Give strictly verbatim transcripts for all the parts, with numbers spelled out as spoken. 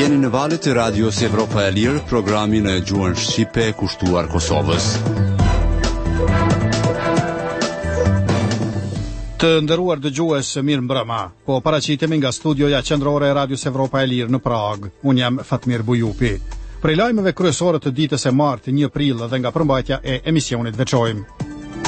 Jeni në valët e Radios Evropa e Lirë, programin e gjuhën shqipe kushtuar Kosovës. Të nderuar dëgjues, mirë mbrëma. Po paraqitemi nga studioja qendrore e Radios Evropa e Lirë në Prag. Unë jam Fatmir Bujupi. Prej lajmeve kryesore të ditës së martë një prill dhe nga përmbajtja e emisionit veçojmë.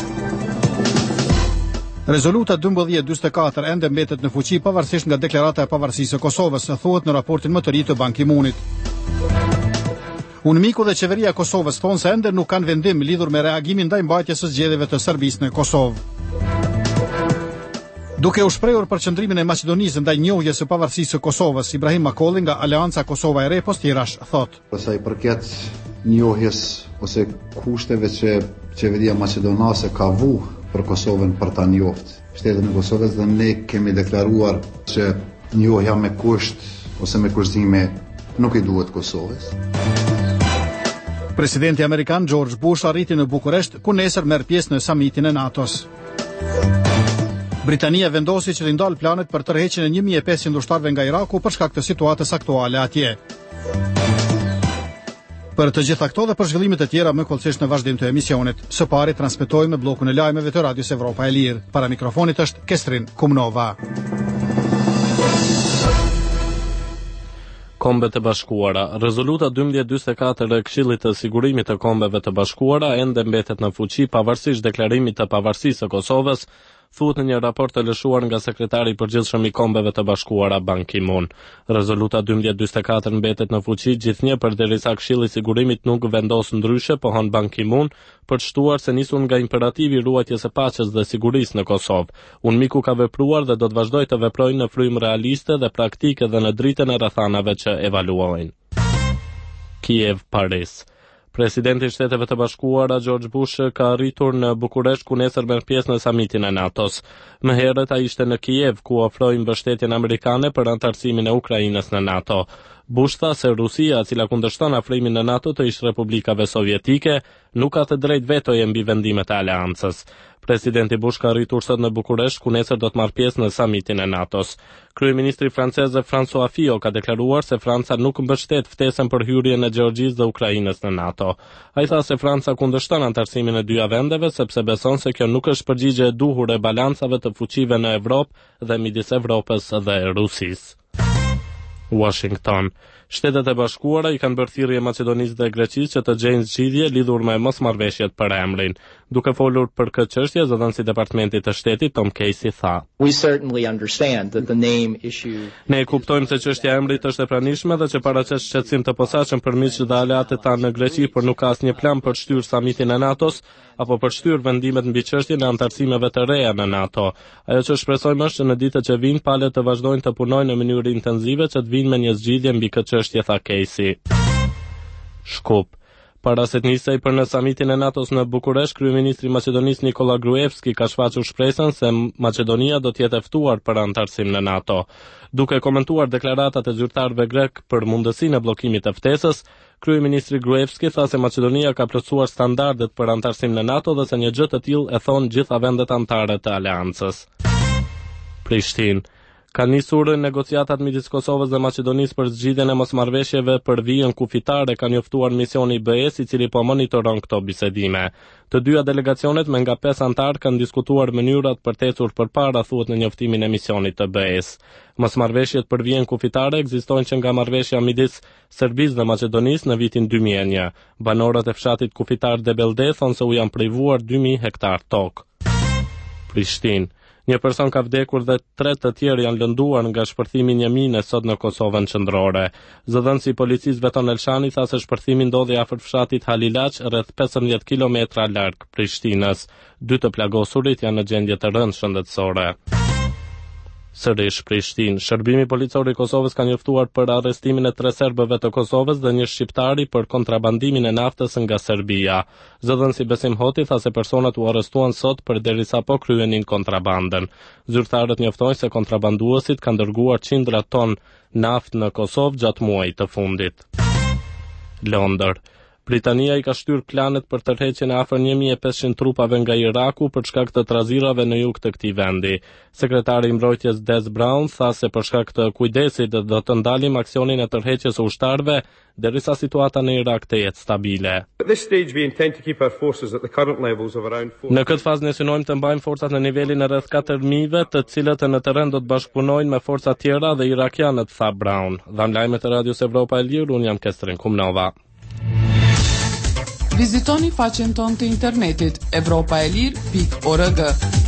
Rezoluta dymbëdhjetë dyzet e katër ende mbetet në fuqi pavarësisht nga deklarata e pavarësisë së Kosovës, thuhet në raportin më të ri të Ban Ki-moonit. UNMIK-u dhe qeveria e Kosovës thonë se ende nuk kanë vendim lidhur me reagimin ndaj mbajtjes së zgjedhjeve të Serbisë në Kosovë. Duke u shprehur për qëndrimin e Maqedonisë ndaj njohjes së pavarësisë së Kosovës, Ibrahim Makolli nga Aleanca Kosova e Re Postirash thotë: Sa i përket njohjes ose kushteve që qeveria maqedonase ka vu për Kosovën për ta njoft shtetin e Kosovës, dhe ne kemi deklaruar që njohja me kusht ose me kushtime nuk i duhet Kosovës. Presidenti amerikan George Bush arriti në Bukuresht, ku nesër merr pjesë në samitin e NATO-s. Britania vendosi që të ndalë planet për tërheqjen e një mijë e pesëqind ushtarëve nga Iraku për shkak të situatës aktuale atje. Për të gjitha këto dhe për zhvillimet e tjera më kollësisht në vazhdim të emisionit. Së pari transmetojmë në bllokun e lajmeve të Radios Evropa e Lirë. Para mikrofonit është Kestrin Kumnova. Kombet e Bashkuara. Rezoluta dymbëdhjetë dyzet e katër e Këshillit të Sigurimit të Kombeve të Bashkuara ende mbetet në fuqi pavarësisht deklarimit të pavarësisë së Kosovës, thuhet në një raport të lëshuar nga sekretari i përgjithshëm i Kombeve të Bashkuara Ban Ki-moon. Rezoluta dymbëdhjetë dyzet e katër mbetet në fuqi gjithnjë përderisa Këshilli i Sigurimit nuk vendos ndryshe, pohon Ban Ki-moon, për të shtuar se nisur nga imperativi i ruajtjes së paqes dhe sigurisë në Kosovë. UNMIK-u ka vepruar dhe do të vazhdojë të veprojë në frymë realiste dhe praktike dhe në dritën e rrethanave që evaluojnë. Kiev, Paris. Presidenti i Shteteve të Bashkuara George Bush ka arritur në Bukuresht, ku nesër merr pjesë në samitin e NATO-s. Më herët ai ishte në Kiev, ku ofroi mbështetjen amerikane për antarësimin e Ukrainës në NATO. Bush tha se Rusia, e cila kundërshton afrimin në NATO të ish republikave sovjetike, nuk ka të drejtë vetoje mbi vendimet e aleancës. Presidenti Bush ka arritur sot në Bukuresht, ku nesër do të marrë pjesë në samitin e NATO-s. Kryeministri francez François Fillon ka deklaruar se Franca nuk mbështet ftesën për hyrjen e Gjeorgjisë dhe Ukrainës në NATO. Ai tha se Franca kundërshton antarësimin e dyja vendeve sepse beson se kjo nuk është përgjigje e duhur e balancave të fuqive në Evropë dhe midis Evropës dhe Rusisë. Washington. Shtetet e Bashkuara i kanë bërë thirrje Maqedonisë dhe Greqisë që të gjejnë zgjidhje lidhur me mosmarrëveshjet për emrin. Duke folur për këtë çështje, zëdhënësi i Departamentit të Shtetit Tom Casey tha: We certainly understand that the name issue. Ne kuptojmë se çështja e emrit është e pranishme dhe që paraqes shqetësim të posaçëm për miqtë dhe aleatët tanë në Greqi, por nuk ka asnjë plan për të shtyrë samitin e NATO-s apo për të shtyrë vendimet mbi çështjen e antarësimeve të reja në NATO. Ajo që shpresojmë është që në ditët që vijnë palët të vazhdojnë të punojnë në mënyrë intensive që të vinë me një zgjidhje mbi këtë çështje, tha Casey. Shkup. Para se të nisej për në samitin e NATO-s në Bukuresht, kryeministri i Maqedonisë Nikola Gruevski ka shfaqur shpresën se Maqedonia do të jetë e ftuar për antarësim në NATO. Duke komentuar deklaratat e zyrtarëve grek për mundësinë e bllokimit të ftesës, kryeministri Gruevski tha se Maqedonia ka plotësuar standardet për antarësim në NATO dhe se një gjë të tillë e thon gjitha vendet anëtare të aleancës. Prishtinë. Ka nisur negociatat midis Kosovës dhe Maqedonisë për zgjidhjen e mosmarrëveshjeve për vijën kufitare, ka njoftuar misioni i B E-s, i cili po monitoron këto bisedime. Të dyja delegacionet me nga pesë antar kanë diskutuar mënyrat për të ecur përpara, thuhet në njoftimin e misionit të B E-s. Mosmarrëveshjet për vijën kufitare ekzistojnë që nga marrëveshja midis Serbisë dhe Maqedonisë në vitin dy mijë e një. Banorët e fshatit kufitar Debelde thonë se u janë privuar dy mijë hektar tokë. Prishtinë. Një person ka vdekur dhe tre të tjerë janë lënduar nga shpërthimi një mine sot në Kosovën qendrore. Zëdhënësi i policisë Beton Elshani tha se shpërthimi ndodhi afër fshatit Halilaç, rreth pesëmbëdhjetë kilometra larg Prishtinës. Dy të plagosurit janë në gjendje të rëndë shëndetësore. Sërish Prishtinë. Shërbimi policor i Kosovës ka njoftuar për arrestimin e tre serbëve të Kosovës dhe një shqiptari për kontrabandimin e naftës nga Serbia. Zëdhënësi Besim Hoti tha se personat u arrestuan sot përderisa po kryenin kontrabandën. Zyrtarët njoftojnë se kontrabanduesit kanë dërguar qindra ton naftë në Kosovë gjatë muajit të fundit. Londër. Britania i ka shtyr planet për tërheqjen e afër një mijë e pesëqind trupave nga Iraku për shkak të trazirave në jug të këtij vendi. Sekretari i mbrojtjes Des Brown tha se për shkak të kujdesit do të ndalim aksionin e tërheqjes së ushtarëve derisa situata në Irak të jetë stabile. Në këtë fazë ne synojmë të mbajmë forcat në nivelin e rreth katër mijëve, të cilët në terren do të bashkëpunojnë me forca tjera dhe irakianët, tha Brown. Dhan lajmet e Radios Evropa e Lirë, unë jam Kestrin Kumnova. Vizitoni faqen tonë të internetit evropaelir pikë org.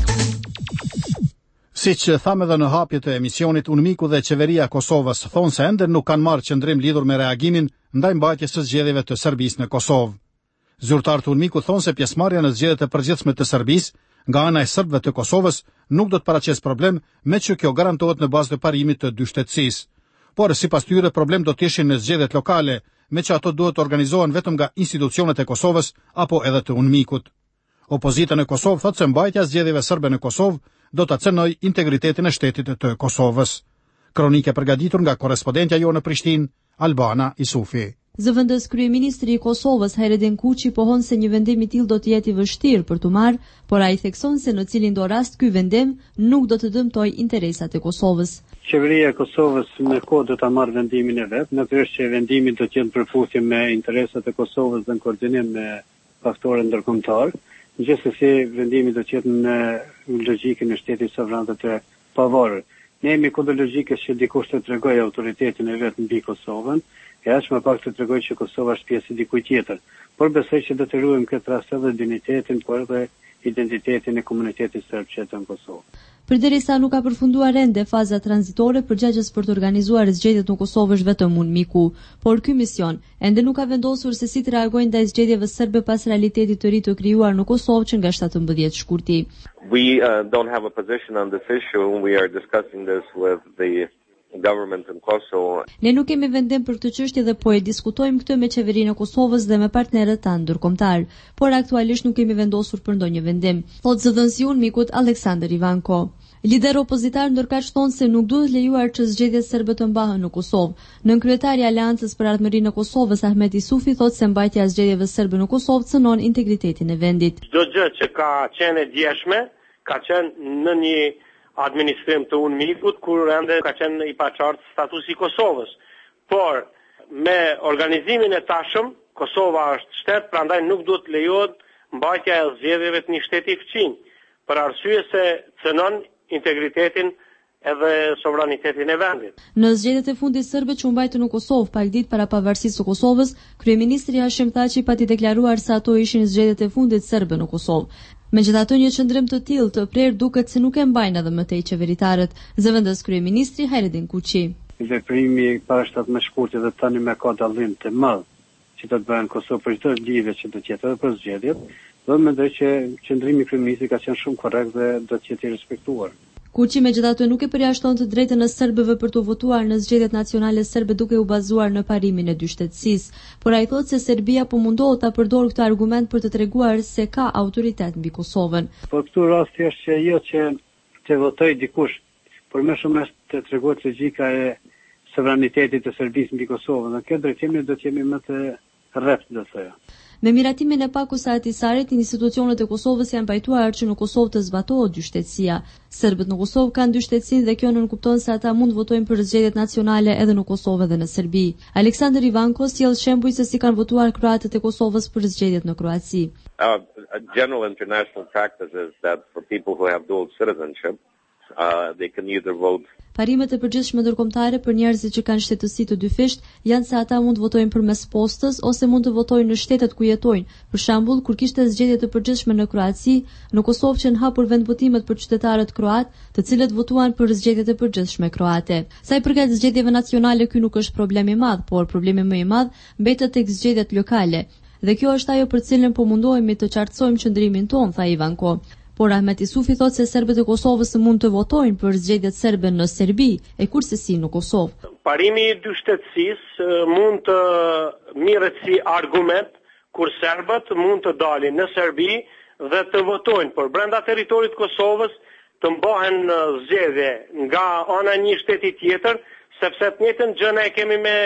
Siç thamë edhe në hapje të emisionit, UNMIK-u dhe qeveria e Kosovës thonë se ende nuk kanë marrë qëndrim lidhur me reagimin ndaj mbajtjes së zgjedhjeve të Serbisë në Kosovë. Zyrtarët e UNMIK-u thonë se pjesëmarrja në zgjedhjet e përgjithshme të Serbisë nga ana e serbëve të Kosovës nuk do të paraqesë problem, me që kjo garantohet në bazë të parimit të dy shtetësisë. Por sipas tyre problem do të ishin në zgjedhjet lokale, me që ato duhet të organizohen vetëm nga institucionet e Kosovës apo edhe të UNMIK-ut. Opozita në Kosovë thotë se mbajtja e zgjedhjeve serbe në Kosovë do ta cënojë integritetin e shtetit të Kosovës. Kronikë përgatitur nga korrespondentja jo në Prishtinë, Albana Isufi. Zëvendës kryeministri i Kosovës Hajredin Kuqi pohon se një vendim i tillë do të jetë i vështirë për t'u marrë, por ai thekson se në cilin do rast ky vendim nuk do të dëmtojë interesat e Kosovës. Qeveria e Kosovës me kohë do ta marrë vendimin e vet, natyrisht që vendimi do të jetë në përputhje me interesat e Kosovës dhe në koordinim me faktorë ndërkombëtar. Gjithsesi vendimi do të jetë në logjikën e shtetit sovran të pavarur. Ne jemi kundër logjikës që dikush të tregojë autoritetin e vet mbi Kosovën, e as më pak të tregojë që Kosova është pjesë e dikujt tjetër. Por besoj që do të ruajmë këtë rast edhe dinjitetin, por edhe identitetin e komunitetit serb që jeton në Kosovë. Përderisa nuk ka përfunduar ende faza tranzitore, përgjegjës për të organizuar zgjedhjet në Kosovë është vetëm UNMIK-u, por ky mision ende nuk ka vendosur se si të reagojnë ndaj zgjedhjeve serbe pas realitetit të ri të krijuar në Kosovë që nga shtatëmbëdhjetë shkurti. We uh, don't have a position on this issue. We are discussing this with the government in Kosovo. Ne nuk kemi vendim për këtë çështje dhe po e diskutojmë këtë me qeverinë e Kosovës dhe me partnerët tanë ndërkombëtar, por aktualisht nuk kemi vendosur për ndonjë vendim, thotë zëdhënësi i UNMIK-ut Aleksandar Ivanko. Lider opozitar ndërkaq thonë se nuk duhet lejuar që zgjedhjet serbe të mbahen në Kosovë. Nën kryetari i Aleancës për Ardhmërinë e Kosovës Ahmet Isufi thotë se mbajtja e zgjedhjeve serbe në Kosovë cënon integritetin e vendit. Çdo gjë që ka qenë e djeshme, ka qenë në një administrim të UNMIK-ut, kur ende ka qenë i paqartë statusi i Kosovës. Por me organizimin e tashëm, Kosova është shtet, prandaj nuk duhet lejohet mbajtja e zgjedhjeve të një shteti i fqinj, për arsye se cënon integritetin edhe sovranitetin e vendit. Në zgjedhjet e fundit serbe që u mbajtën në Kosovë pak ditë para pavarësisë së Kosovës, kryeministri Hashim Thaçi pati deklaruar se ato ishin zgjedhjet e fundit serbe në Kosovë. Megjithatë, një qendrim të tillë të prerë duket se nuk e mbajnë edhe më tej qeveritarët, zëvendës kryeministri Hajredin Kuqi. Veprimi para shtatëmbëdhjetë shkurtit dhe tani me ka dallim të madh që do të bëhen në Kosovë për çdo lidhje që do të jetë edhe për zgjedhjet, do të mendoj që qendrimi i kryeministrit ka qenë shumë korrekt dhe do të jetë i respektuar. Kuqi megjithatë nuk e përjashton të drejtën e serbëve për të votuar në zgjedhjet nacionale serbe duke u bazuar në parimin e dy shtetësisë, por ai thotë se Serbia po mundohet ta përdorë këtë argument për të treguar se ka autoritet mbi Kosovën. Po këtu rasti është që jo që të votoj dikush, por më shumë është të tregohet logjika e sovranitetit të Serbisë mbi Kosovën. Në këtë drejtim do të jemi më të rreptë, do thoya. Me miratimin e Pakus së Ahtisarit, institucionet e Kosovës janë pajtuar që në Kosovë të zbatohet dyshtetësia. Serbët në Kosovë kanë dyshtetësinë dhe kjo nënkupton se ata mund votojnë për zgjedhjet nacionale edhe në Kosovë dhe në Serbi. Aleksandar Ivanko sjell shembuj se si kanë votuar kroatët e Kosovës për zgjedhjet në Kroaci. Uh, a general international practice is that for people who have dual citizenship, uh, they can either vote. Parimet e përgjithshme ndërkombëtare për njerëzit që kanë shtetësi të dyfisht janë se ata mund të votojnë përmes postës ose mund të votojnë në shtetet ku jetojnë. Për shembull, kur kishte zgjedhje të përgjithshme në Kroaci, në Kosovë që në hapur vendvotimet për qytetarët kroat, të cilët votuan për zgjedhjet e përgjithshme kroate. Sa i përket zgjedhjeve nacionale, ky nuk është problem i madh, por problemi më i madh mbetet tek zgjedhjet lokale. Dhe kjo është ajo për cilën po mundohemi të qartësojmë qëndrimin ton, tha Ivanko. Por Ahmet Isufi thotë se serbët e Kosovës mund të votojnë për zgjedhjet serbe në Serbi, e kurse si në Kosovë. Parimi i dyshtetësisë mund të mirret si argument kur serbët mund të dalin në Serbi dhe të votojnë, por brenda territorit të Kosovës të mbahen zgjedhje nga ana një shteti tjetër, sepse të njëjtën gjë ne kemi me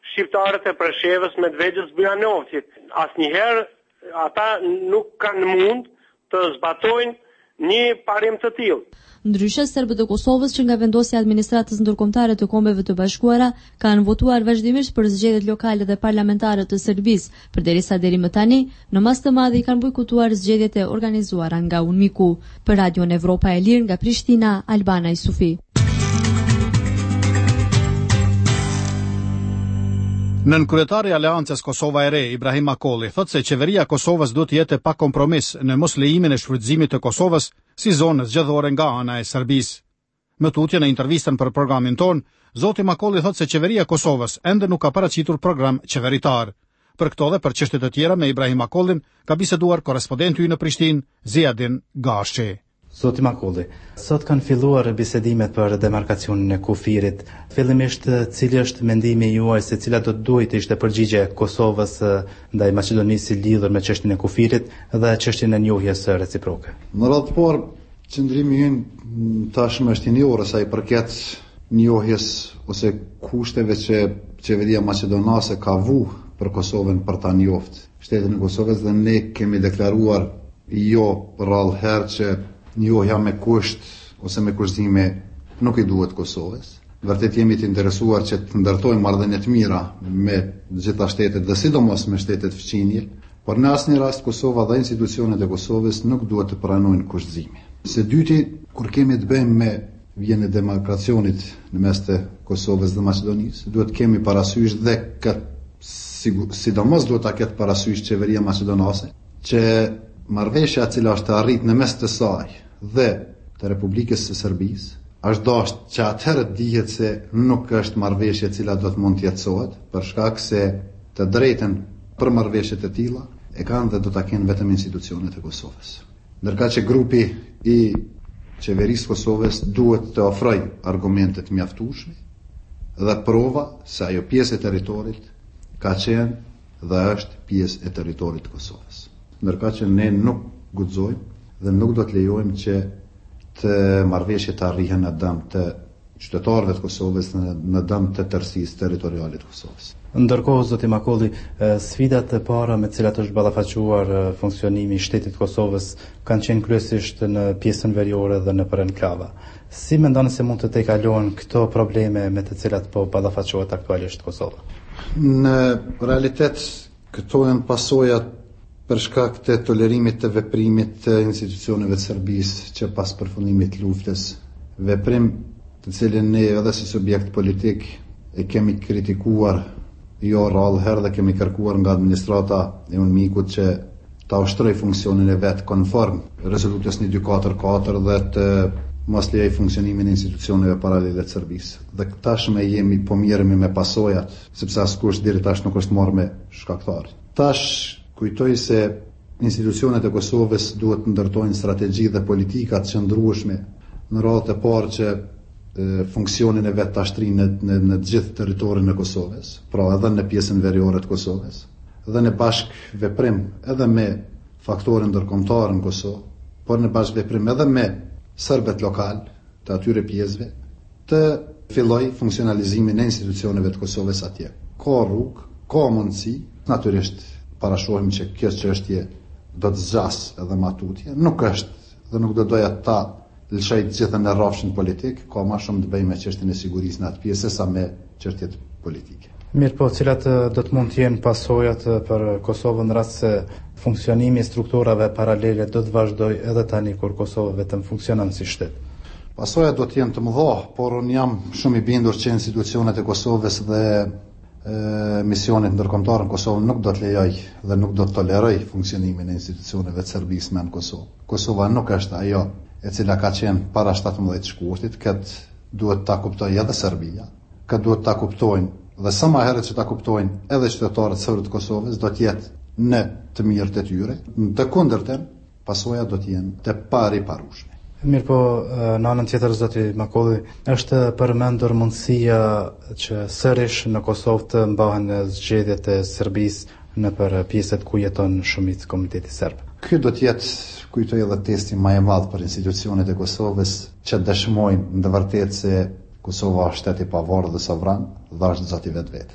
shqiptarët e Preshevës, Medvegjës, Bujanovcit. Asnjëherë ata nuk kanë mund të zbatojnë një parim të tillë. Ndryshe, serbët e Kosovës që nga vendosja e administratës ndërkombëtare të Kombeve të Bashkuara kanë votuar vazhdimisht për zgjedhjet lokale dhe parlamentare të Serbisë, përderisa deri më tani në mas të madh i kanë bojkotuar zgjedhjet e organizuara nga UNMIKU. Për Radion Evropa e Lirë nga Prishtina, Albana Isufi. Nën kryetari i Aleancës Kosova e Re, Ibrahim Akolli, thotë se qeveria e Kosovës duhet të jetë pa kompromis në mos lejimin e shfrytëzimit të Kosovës si zonë zgjedhore nga ana e Serbisë. Më tutje në intervistën për programin ton, zoti Akolli thotë se qeveria e Kosovës ende nuk ka paraqitur program qeveritar. Për këto dhe për çështje të tjera me Ibrahim Akollin ka biseduar korrespondenti ynë në Prishtinë, Ziadin Gashi. Zoti Akolli, sot kanë filluar bisedimet për demarkacionin e kufirit. Fillimisht, cili është mendimi juaj se cila do të duhet të ishte përgjigje Kosovës ndaj Maqedonisë lidhur me çështjen e kufirit dhe çështjen e njohjes reciproke? Në radhë të parë, qëndrimi ynë tashmë është i njohur sa i përket njohjes ose kushteve që qeveria maqedonase ka vu për Kosovën për ta njoftë shtetin e Kosovës, dhe ne kemi deklaruar jo rrallë herë që njohja me kusht ose me kushtime nuk i duhet Kosovës. Vërtet jemi të interesuar që të ndërtojmë marrëdhënie të mira me gjitha shtetet dhe sidomos me shtetet fqinje, por në asnjë rast Kosova dhe institucionet e Kosovës nuk duhet të pranojnë kushtime. Së dyti, kur kemi të bëjmë me vjen e demarkacionit në mes të Kosovës dhe Maqedonisë, duhet kemi parasysh dhe këtë sidomos duhet ta ketë parasysh qeveria maqedonase që marrëveshja e cila është arrit në mes të saj dhe të Republikës së Serbisë është dashur që atëherë dihet se nuk është marrëveshje e cila do të mund të jetësohet, për shkak se të drejtën për marrëveshjet e tilla e kanë dhe do ta kenë vetëm institucionet e Kosovës. Ndërka që grupi i qeverisë Kosovës duhet të ofrojë argumente të mjaftueshme dhe prova se ajo pjesë e territorit ka qenë dhe është pjesë e territorit të Kosovës. Ndërka që ne nuk guxojmë dhe nuk do të lejojmë që të marrëveshjet të arrihen në dëm të qytetarëve të Kosovës, në, në dëm të tërësisë territoriale të Kosovës. Ndërkohë, zoti Akolli, sfidat e para me të cilat është ballafaquar funksionimi i shtetit të Kosovës kanë qenë kryesisht në pjesën veriore dhe në enklava. Si mendoni se mund të tejkalohen këto probleme me të cilat po ballafaqohet aktualisht Kosova? Në realitet, këto janë pasojat për shkak të tolerimit të veprimit të institucioneve të Serbisë që pas përfundimit të luftës, veprim të cilin ne edhe si subjekt politik e kemi kritikuar jo rrallë herë dhe kemi kërkuar nga administrata e UNMIKut që ta ushtroj funksionin e vet konform rezolutës një dy katër katër dhe të mos lejoj funksionimin e institucioneve paralele të Serbisë. Dhe tashmë jemi po mirëmi me pasojat, sepse askush deri tash nuk është marrë me shkaktar. Tash kujtoj se institucionet e Kosovës duhet të ndërtojnë strategji dhe politika të qëndrueshme në radhë të parë që e, funksionin e vet ta shtrinë në, në, në gjithë territorin e Kosovës, pra edhe në pjesën veriore të Kosovës, dhe në bashk veprim edhe me faktorin ndërkombëtar në Kosovë, por në bashk veprim edhe me serbët lokal të atyre pjesëve, të filloj funksionalizimin e institucioneve të Kosovës atje. Ka rrugë, ka mundësi, natyrisht parashohim që kjo çështje do të zgjasë edhe matutje, nuk është dhe nuk do doja ta lëshoj të gjithën në rrafshin politik, ka më shumë të bëjë me çështjen e sigurisë në atë pjesë sa me çështjet politike. Mirë, po, cilat do të mund të jenë pasojat për Kosovën në rast se funksionimi i strukturave paralele do të vazhdojë edhe tani kur Kosova vetëm funksionon si shtet? Pasojat do të jenë të mëdha, por unë jam shumë i bindur që institucionet e Kosovës dhe misionit ndërkombëtar në Kosovë nuk do të lejoj dhe nuk do të toleroj funksionimin e institucioneve të Serbisë në Kosovë. Kosova nuk është ajo e cila ka qenë para shtatëmbëdhjetë shkurtit, këtë duhet ta kuptojë edhe Serbia, këtë duhet ta kuptojnë dhe sa më herët që ta kuptojnë edhe qytetarët serbë të Kosovës do të jetë në të mirët e tyre, në të kundërtën pasojat do të jenë të pariparueshme. Mirë, po, në anën tjetër, zoti Akolli, është përmendur mundësia që sërish në Kosovë të mbahen zgjedhjet e Serbisë në për pjesët ku jeton shumicë komuniteti serb. Ky do të jetë, kujtoj edhe testi më i madh për institucionet e Kosovës që dëshmojnë në të vërtetë se Kosova është shtet i pavarur dhe sovran dhe është zoti vetvetes.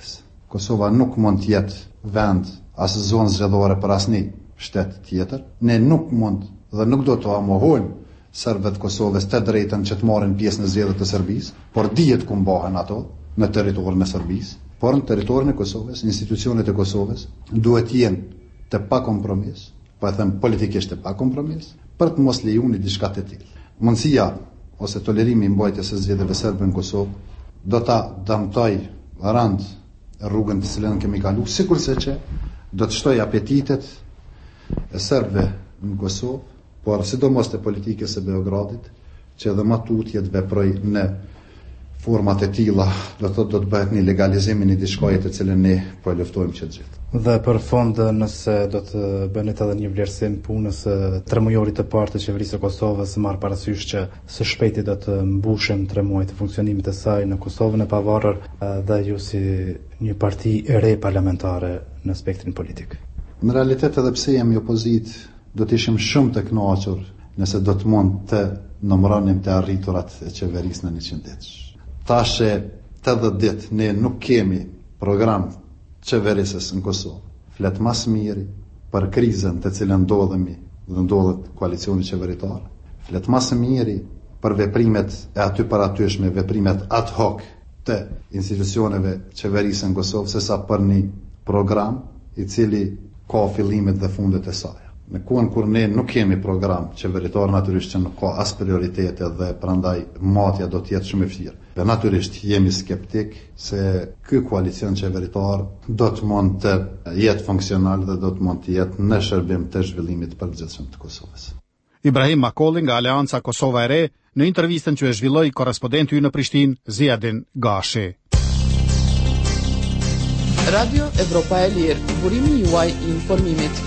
Kosova nuk mund të jetë vend as zonë zgjedhore për asnjë shtet tjetër. Ne nuk mund dhe nuk do të amohojmë serbët e Kosovës të drejtën që të marrin pjesë në zgjedhjet të Serbisë, por dihet ku mbahen ato në territorin e Serbisë, por në territorin e Kosovës, institucionet e Kosovës duhet të jenë të pa kompromis, po e them politikisht të pa kompromis, për të mos lejuar diçka të tillë. Mundësia ose tolerimi i mbajtjes së zgjedhjeve serbe në Kosovë do ta dëmtoj rand rrugën të cilën kemi kaluar, sikurse që do të shtoj apetitet e serbëve në Kosovë, por sidomos të politikës së Beogradit, që edhe më tutje të veproj në format e tilla, do të thotë do të bëhet një legalizim i diçkaje të cilën ne po e luftojmë që gjithë. Dhe për fond, nëse do të bënet edhe një vlerësim punës tre mujorit të parë të qeverisë së Kosovës, marr parasysh që së shpejti do të mbushen tre muaj të funksionimit të saj në Kosovën e pavarur, dhe ju si një parti e re parlamentare në spektrin politik. Në realitet edhe pse jemi opozit, do të ishim shumë të kënaqur nëse do të mund të numëronim të arriturat e qeverisë në njëqind ditë. Tashe tetëdhjetë ditë ne nuk kemi program qeverisës në Kosovë. Flet mas miri për krizën të cilën ndodhemi dhe ndodhet koalicioni qeveritar. Flet mas miri për veprimet e aty paratyshme, veprimet ad hoc të institucioneve qeverisë në Kosovë, sesa për një program i cili ka fillimet dhe fundet e saj. Në kohën kur ne nuk kemi program qeveritar, natyrisht që nuk ka as prioritete dhe prandaj matja do të jetë shumë e vështirë. Dhe natyrisht jemi skeptik se ky koalicion qeveritar do të mund të jetë funksional dhe do të mund të jetë në shërbim të zhvillimit të përgjithshëm të Kosovës. Ibrahim Makolli nga Aleanca Kosova e Re në intervistën që e zhvilloi korrespondenti ynë në Prishtinë, Ziadin Gashi. Radio Evropa e Lirë, burimi juaj i informimit.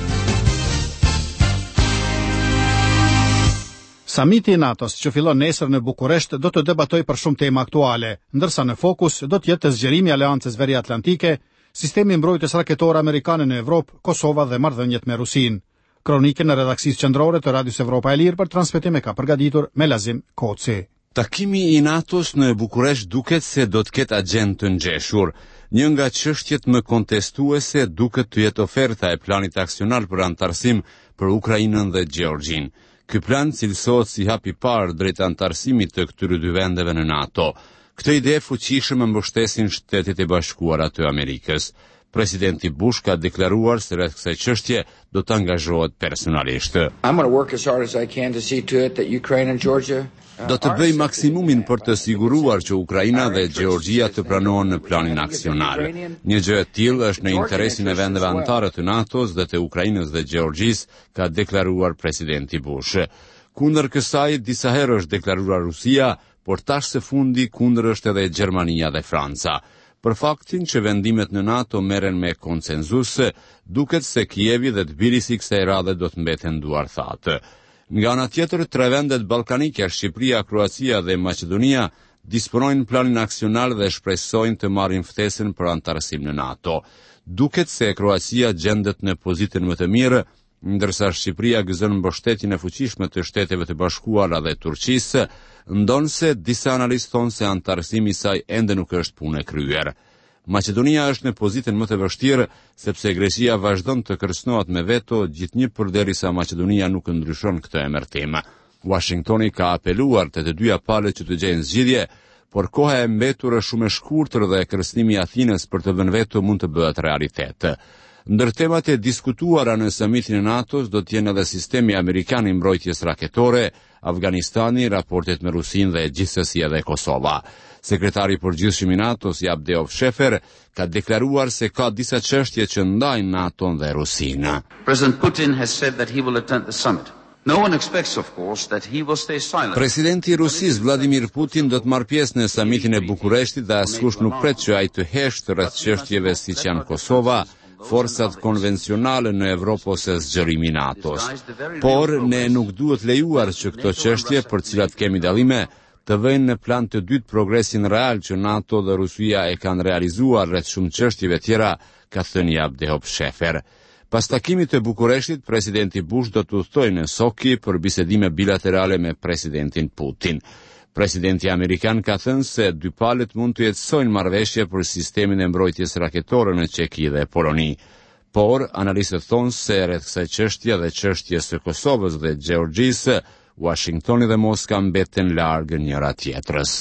Samiti i NATO-s që fillon nesër në Bukuresht do të debatoj për shumë tema aktuale, ndërsa në fokus do të jetë zgjerimi i Aleancës Veriatlantike, sistemi mbrojtjes raketore amerikane në Evropë, Kosova dhe marrëdhëniet me Rusinë. Kronikën në redaksisë qendrore të Radios Evropa e Lirë për transmetim e ka përgatitur Melazim Koci. Takimi i NATO-s në Bukuresht duket se do të ketë agjendë të ngjeshur. Një nga çështjet më kontestuese duket të jetë oferta e planit aksional për antarësim për Ukrainën dhe Gjeorgjinë. Ky plan cilësohet si hap i parë drejt antarësimit të këtyre dy vendeve në NATO. Këtë ide fuqishëm e mbështesin Shtetet e Bashkuara të Amerikës. Presidenti Bush ka deklaruar se rreth kësaj çështje do të angazhohet personalisht. I'm going to work as hard as I can to see to it that Ukraine and Georgia Do të bëj maksimumin për të siguruar që Ukraina dhe Gjeorgjia të pranohen në planin aksional. Një gjë e tillë është në interesin e vendeve anëtare të NATO-s dhe të Ukrainës dhe Gjeorgjisë, ka deklaruar presidenti Bush. Kundër kësaj disa herë është deklaruar Rusia, por tash së fundi kundër është edhe Gjermania dhe Franca. Për faktin që vendimet në NATO merren me konsenzus, duket se Kijevi dhe Tbilisi kësaj radhe do të mbeten duarthat. Nga ana tjetër, tre vendet ballkanike, Shqipëria, Kroacia dhe Maqedonia, disponojnë planin aksional dhe shpresojnë të marrin ftesën për antarësim në NATO. Duket se Kroacia gjendet në pozitën më të mirë, ndërsa Shqipëria gëzon mbështetjen e fuqishme të Shteteve të Bashkuara dhe Turqisë, ndonse disa analistë thonë se antarësimi i saj ende nuk është punë e kryer. Maqedonia është në pozitën më të vështirë, sepse Greqia vazhdon të kërcënohet me veto gjithnjë përderisa Maqedonia nuk ndryshon këtë emërtim. Washingtoni ka apeluar te të dyja palët që të gjejnë zgjidhje, por koha e mbetur është shumë e shkurtër dhe kërcënimi i Athinës për të vënë veto mund të bëhet realitet. Ndër temat e diskutuara në samitin e NATO-s do të jenë edhe sistemi amerikan i mbrojtjes raketore, Afganistani, raportet me Rusinë dhe gjithsesi edhe Kosova. Sekretari i përgjithshëm i NATO-s, Abdeov Shefer, ka deklaruar se ka disa çështje që ndajnë NATO-n dhe Rusinë. President Putin has said that he will attend the summit. No one expects, of course, that he will stay silent. Presidenti i Rusisë Vladimir Putin do të marrë pjesë në samitin e Bukureshtit dhe askush nuk pret që ai të heshtë rreth çështjeve siç janë Kosova, forcat konvencionale në Evropë ose zgjerimi i NATO-s. Por ne nuk duhet lejuar që këto çështje për të cilat kemi dallime të vëjnë në plan të dytë progresin real që NATO dhe Rusia e kanë realizuar rreth shumë çështjeve tjera, ka thënë Abdeov Shefer. Pas takimit të Bukureshtit, presidenti Bush do të udhtojë në Sochi për bisedime bilaterale me presidentin Putin. Presidenti amerikan ka thënë se dy palët mund të jetësojnë marrëveshje për sistemin e mbrojtjes raketore në Çeki dhe Poloni. Por analistët thonë se rreth kësaj çështje dhe çështjes së Kosovës dhe Gjeorgjisë, Washingtoni dhe Moska mbeten larg njëra tjetrës.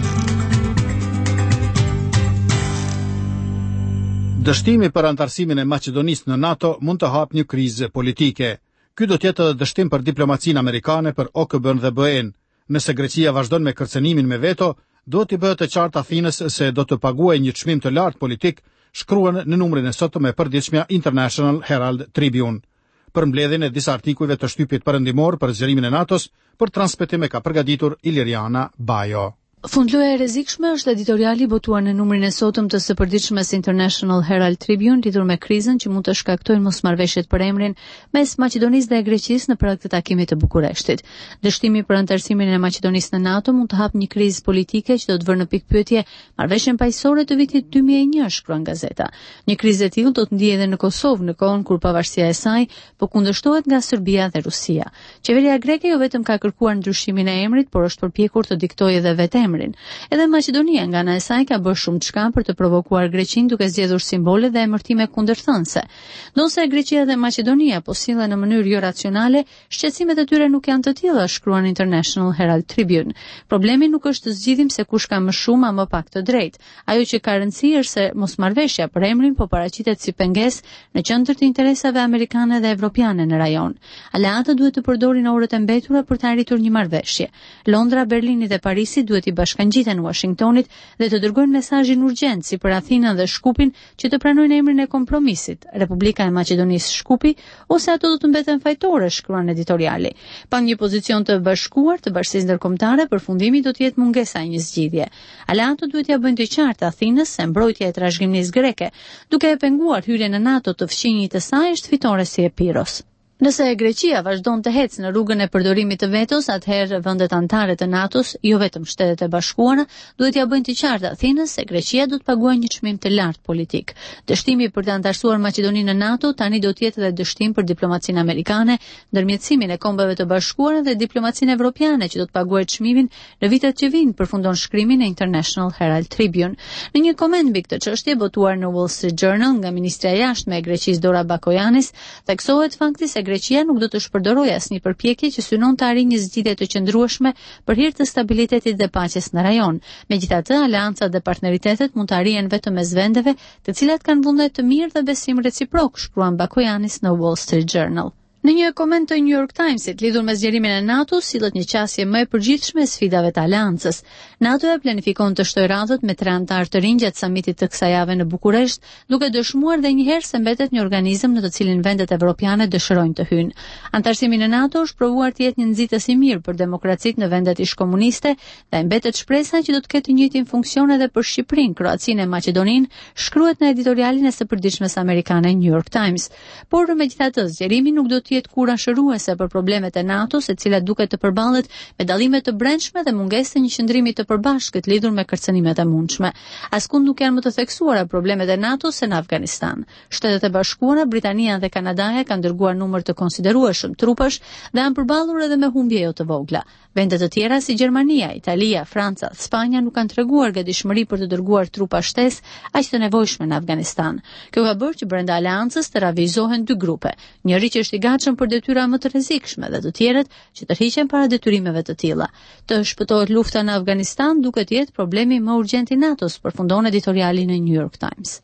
Dështimi për antarësimin e Maqedonisë në NATO mund të hapë një krizë politike. Ky do të jetë edhe dështim për diplomacinë amerikane për O K B-n dhe B E-n. Nëse Greqia vazhdon me kërcënimin me veto, duhet të bëhet të qartë Athinës se do të paguajë një çmim të lartë politik, shkruan në numrin e sotëm e përditshmja International Herald Tribune. Për mbledhjen e disa artikujve të shtypit perëndimor për zgjerimin e NATO-s, për transmetim e ka përgatitur Iliriana Bajo. Fundluja e rrezikshme është editoriali botuar në numrin e sotëm të së përditshmes International Herald Tribune lidhur me krizën që mund të shkaktojnë mosmarrëveshjet për emrin mes Maqedonisë dhe Greqisë në prag të takimit të Bukureshtit. Dështimi për antarësimin e Maqedonisë në NATO mund të hapë një krizë politike që do të vërë në pikpyetje marrëveshjen paqësore të vitit dy mijë e një, shkruan gazeta. Një krizë e tillë do të ndihet edhe në Kosovë në kohën kur pavarësia e saj po kundërshtohet nga Serbia dhe Rusia. Qeveria greke jo vetëm ka kërkuar ndryshimin e emrit, por është përpjekur të diktojë edhe vetë emrin. Edhe Maqedonia nga ana e saj ka bërë shumë çka për të provokuar Greqinë duke zgjedhur simbole dhe emërtime kundërthënëse. Ndonse Greqia dhe Maqedonia po sillen në mënyrë jo racionale, shqetësimet e tyre nuk janë të tilla, shkruan International Herald Tribune. Problemi nuk është të zgjidhim se kush ka më shumë a më pak të drejtë. Ajo që ka rëndësi është se mosmarrëveshja për emrin po paraqitet si pengesë në qendër të interesave amerikane dhe evropiane në rajon. Aleatët duhet të përdorin orët e mbetura për të arritur një marrëveshje. Londra, Berlini dhe Parisi duhet i bashkangjiten Washingtonit dhe të dërgojnë mesazhin urgjent si për Athinën dhe Shkupin që të pranojnë emrin e kompromisit, Republika e Maqedonisë Shkupi, ose ato do të mbeten fajtore, shkruan editoriali. Pa një pozicion të bashkuar të bashkisë ndërkombëtare, përfundimi do të jetë mungesa e një zgjidhje. Aleatët duhet ja bëjnë të qartë Athinës se mbrojtja e trashëgimisë greke, duke e penguar hyrjen në NATO të fqinjit të saj, është fitore si Epiros. Nëse Greqia vazhdon të ecë në rrugën e përdorimit të vetos, atëherë vendet anëtare të NATO-s, jo vetëm Shtetet e Bashkuara, duhet t'ia bëjnë të qartë Athinës se Greqia do të paguajë një çmim të lartë politik. Dështimi për të antarësuar Maqedoninë në NATO tani do të jetë edhe dështim për diplomacinë amerikane, ndërmjetësimin e Kombeve të Bashkuara dhe diplomacinë evropiane që do të paguajë çmimin në vitet që vijnë, përfundon shkrimin e International Herald Tribune. Në një koment mbi këtë çështje botuar në Wall Street Journal nga ministrja e jashtme e Greqisë Dora Bakoyanis, theksohet fakti se Greqia nuk do të shpërdorojë asnjë përpjekje që synon të arrijë një zgjidhje të qëndrueshme për hir të stabilitetit dhe paqes në rajon. Megjithatë, aleancat dhe partneritetet mund të arrihen vetëm mes vendeve të cilat kanë vullnet të mirë dhe besim reciprok, shkruan Bakoyanis në Wall Street Journal. Në një koment të New York Timesit lidhur me zgjerimin e NATO, sillet një qasje më e përgjithshme e sfidave të aleancës. NATO e planifikon të shtojë radhët me tre anëtar të rinj gjatë samitit të kësaj jave në Bukuresht, duke dëshmuar edhe një herë se mbetet një organizëm në të cilin vendet evropiane dëshirojnë të hyjnë. Antarësimi në NATO është provuar të jetë një nxitës i mirë për demokracitë në vendet ish-komuniste dhe mbetet shpresa që do të ketë të njëjtin funksion edhe për Shqipërinë, Kroacinë e Maqedoninë, shkruhet në editorialin e së përditshmes amerikane New York Times. Por megjithatë, zgjerimi nuk do të jetë kurashëruese për problemet e NATO-s, e cila duket të përballet me dallime të brendshme dhe mungesë të një qëndrimi të përbashkët lidhur me kërcënimet e mundshme. Askund nuk janë më të theksuara problemet e NATO-s se në Afganistan. Shtetet e Bashkuara, Britania dhe Kanadaja kanë dërguar numër të konsiderueshëm trupash dhe janë përballur edhe me humbje jo të vogla. Vende të tjera si Gjermania, Italia, Franca, Spanja nuk kanë treguar gatishmëri për të dërguar trupa shtesë aq të nevojshme në Afganistan. Kjo ka bërë që brenda aleancës të ravizohen dy grupe, njëri që është i gatshëm për detyra më të rrezikshme dhe të tjerët që tërhiqen para detyrimeve të tilla. Të shpëtohet lufta në Afganistan duket të jetë problemi më urgjent i NATO-s, përfundon editoriali në New York Times.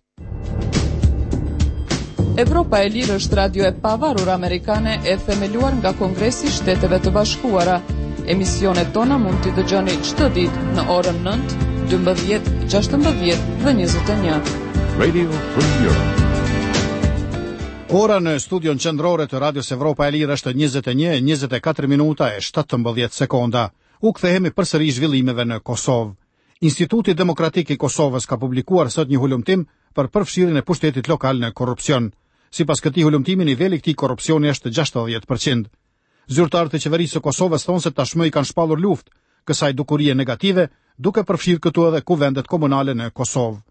Evropa e Lirë është radio e pavarur amerikane e themeluar nga Kongresi i Shteteve të Bashkuara. Emisionet tona mund t'i dëgjoni çdo ditë në orën nëntë, dymbëdhjetë, gjashtëmbëdhjetë dhe njëzet e një. Radio Free Europe. Ora në studion qendrore të Radios Evropa e Lirë është njëzet e një e njëzet e katër minuta e shtatëmbëdhjetë sekonda. U kthehemi përsëri zhvillimeve në Kosovë. Instituti Demokratik i Kosovës ka publikuar sot një hulumtim për përfshirjen e pushtetit lokal në korrupsion. Sipas këtij hulumtimi, niveli i këtij korrupsioni është gjashtëdhjetë përqind. Zyrtarët e qeverisë së Kosovës thonë se tashmë i kanë shpallur luftë kësaj dukurie negative, duke përfshirë këtu edhe kuvendet komunale në Kosovë.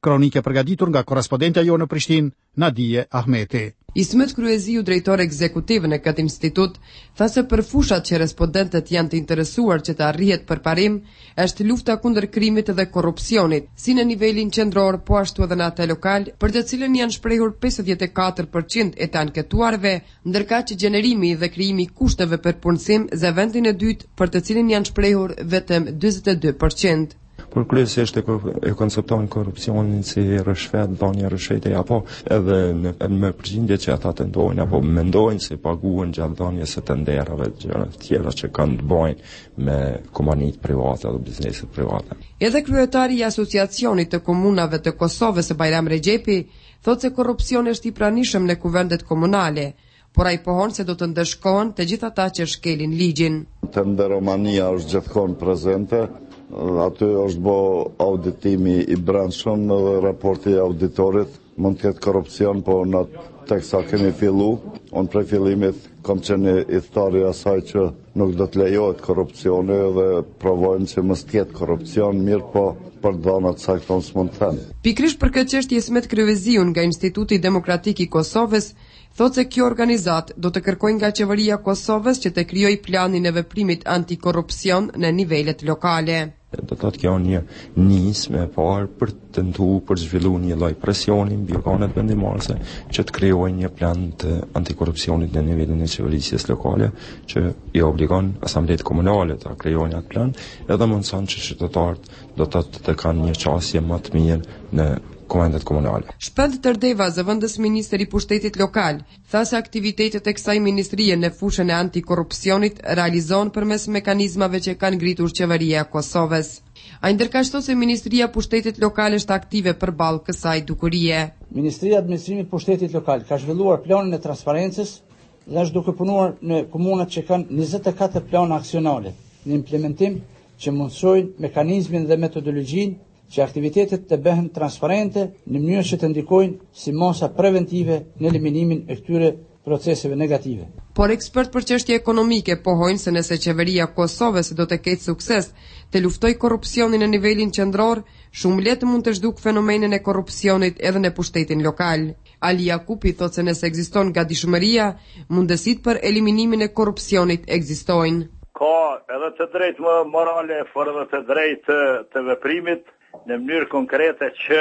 Kronike përgatitur nga korrespondentja jo në Prishtinë, Nadije Ahmeti. Ismet Kryeziu, drejtor ekzekutiv në këtë institut, tha se për fushat që respondentët janë të interesuar që të arrihet përparim, është lufta kundër krimit dhe korrupsionit, si në nivelin qendror, po ashtu edhe në atë lokal, për të cilën janë shprehur pesëdhjetë e katër përqind e të anketuarve, ndërka që gjenerimi dhe krijimi kushteve për punësim zë vendin e dytë, për të cilin janë shprehur vetëm njëzet e dy përqind. Por kryesisht e, e konceptojnë korrupsionin si rëshvet, dhënia rëshvete, apo edhe në, në përgjindje që ata tentojnë apo mendojnë se paguhen gjatë dhënies së tenderave, gjëra të tjera që kanë të bëjnë me kompanitë private dhe bizneset private. Edhe kryetari i Asociacionit të Komunave të Kosovës, Bajram Rexhepi, thotë se korrupsioni është i pranishëm në kuvendet komunale, por ai pohon se do të ndëshkohen të gjithë ata që shkelin ligjin. Tenderomania është gjithkohon prezente. Aty është bo auditimi i brendshëm dhe raporti i auditorit. Mund të ketë korrupsion, po në teksa kemi fillu. Unë prej fillimit kam qenë i thari asaj që nuk do të lejohet korrupsioni dhe provojmë që mos të ketë korrupsion, mirë po për dhënat saktë s'mund të them. Pikrisht për këtë çështje Ismet Kryeziu nga Instituti Demokratik i Kosovës thotë se kjo organizat do të kërkojë nga qeveria e Kosovës që të krijojë planin e veprimit antikorrupsion në nivelet lokale. Do të thotë kjo një nismë e parë për të tentuar për zhvilluar një lloj presioni mbi organet vendimorëse që të krijojnë një plan të antikorrupsionit në nivelin e qeverisjes lokale, që i obligon asambletë komunale të krijojnë atë plan, edhe mundson që qytetarët do të të kanë një qasje më të mirë në komandet komunale. Shpend Tërdeva, zëvendës ministri i pushtetit lokal, tha se aktivitetet e kësaj ministrie në fushën e antikorrupsionit realizohen përmes mekanizmave që kanë ngritur qeveria e Kosovës. Ai ndërkashton se Ministria e Pushtetit Lokal është aktive përballë kësaj dukurie. Ministria e Administrimit të Pushtetit Lokal ka zhvilluar planin e transparencës dhe është duke punuar në komunat që kanë njëzet e katër plana aksionale në implementim që mundsojnë mekanizmin dhe metodologjinë që aktivitetet të bëhen transparente në mënyrë që të ndikojnë si mosa preventive në eliminimin e këtyre proceseve negative. Por ekspert për çështje ekonomike pohojnë se nëse qeveria e Kosovës do të ketë sukses të luftojë korrupsionin në nivelin qendror, shumë lehtë mund të zhduk fenomenin e korrupsionit edhe në pushtetin lokal. Ali Jakupi thotë se nëse ekziston gatishmëria, mundësitë për eliminimin e korrupsionit ekzistojnë. Ka edhe të drejtë më morale, por edhe të drejtë të veprimit në mënyrë konkrete që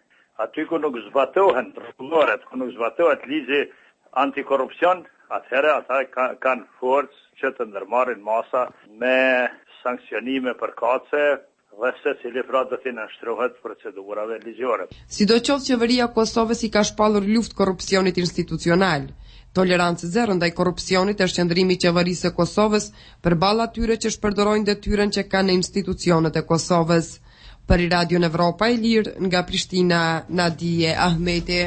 aty ku nuk zbatohen rregulloret, ku nuk zbatohet ligji antikorrupsion, atëherë ata ka, kanë forcë që të ndërmarrin masa me sankcionime përkatëse dhe secili pra do të nënshtrohet procedurave ligjore. Sidoqoftë qeveria e Kosovës i ka shpallur luftë korrupsionit institucional. Tolerancë zero ndaj korrupsionit është qëndrimi i qeverisë së Kosovës përballë atyre që shpërdorin detyrën që kanë në institucionet e Kosovës. Për Radio Evropa e Lirë, nga Prishtina, Nadije Ahmeti.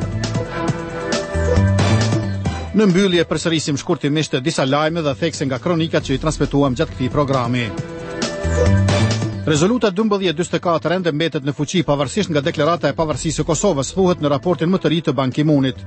Në mbyllje përsërisim shkurtimisht disa lajme dhe thekse nga kronikat që i transmetuam gjatë këtij programi. Rezoluta dymbëdhjetë dymbëdhjetë e katër ende mbetet në fuqi pavarësisht nga deklarata e pavarësisë së Kosovës, thuhet në raportin më të ri të Ban Ki-moonit.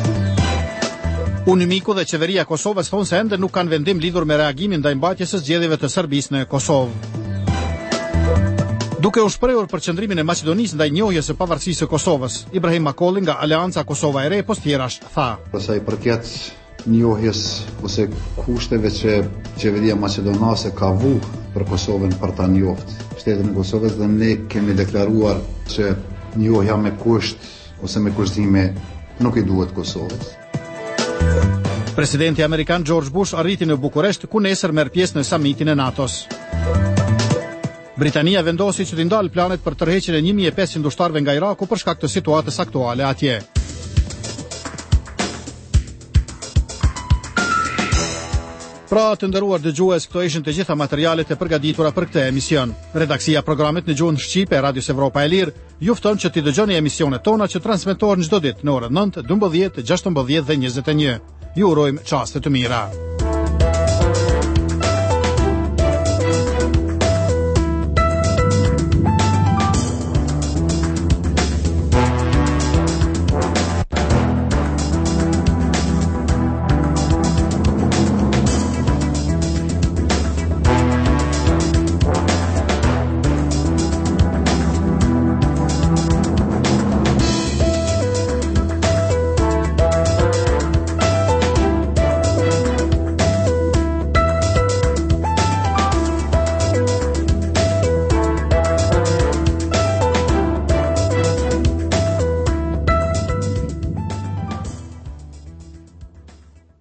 Unimiku dhe qeveria e Kosovës thonë se ende nuk kanë vendim lidhur me reagimin ndaj mbajtjes së zgjedhjeve të Serbisë në Kosovë. Duke u shprehur për qëndrimin e Maqedonisë ndaj njohjes së pavarësisë së Kosovës, Ibrahim Makolli nga Aleanca Kosova e Re Postjerash tha: Sa i përket njohjes ose kushteve që qeveria maqedonase ka vu për Kosovën për ta njohur shtetin e Kosovës, dhe ne kemi deklaruar që njohja me kusht ose me kushtime nuk i duhet Kosovës. Presidenti amerikan George Bush arriti në Bukuresht, ku nesër merr pjesë në samitin e NATO-s. Britania vendosi që të ndalë planet për tërheqjen e një mijë e pesëqind ushtarëve nga Iraku për shkak të situatës aktuale atje. Pra, të nderuar dëgjues, këto ishin të gjitha materialet e përgatitura për këtë emision. Redaksia e programit në gjuhën shqipe e Radios Evropa e Lirë ju fton që t'i dëgjoni emisionet tona që transmetohen çdo ditë në orën nëntë, dymbëdhjetë, gjashtëmbëdhjetë dhe njëzet e një. Ju urojmë çaste të mira.